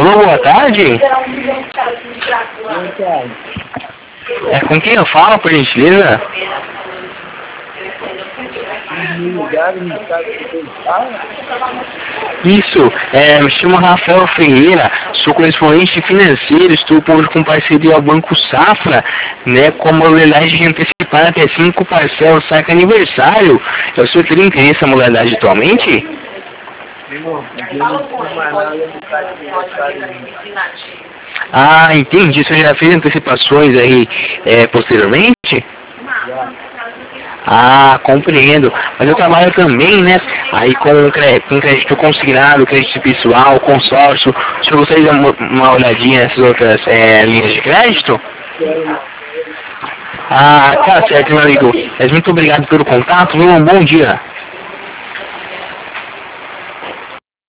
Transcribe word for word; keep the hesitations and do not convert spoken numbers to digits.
Alô, boa tarde. Boa tarde. É com quem eu falo, por gentileza? Me ligaram no estado que você fala? Isso, é, me chamo Rafael Ferreira, sou correspondente financeiro, estou com parceria ao Banco Safra, né, com a modalidade de antecipar até cinco parcelas saca aniversário. Eu sou teria interesse nessa modalidade atualmente? Não, porque eu não tenho mais nada no site de aniversário ainda. Ah, entendi, você já fez antecipações aí é, posteriormente? Já. Ah, compreendo. Mas eu trabalho também, né? Aí com, cre- com crédito consignado, crédito pessoal, consórcio. O senhor gostaria de dar uma, uma olhadinha nessas outras é, linhas de crédito? Quero não. Ah, tá certo, meu amigo. Mas muito obrigado pelo contato. Viu? Um bom dia.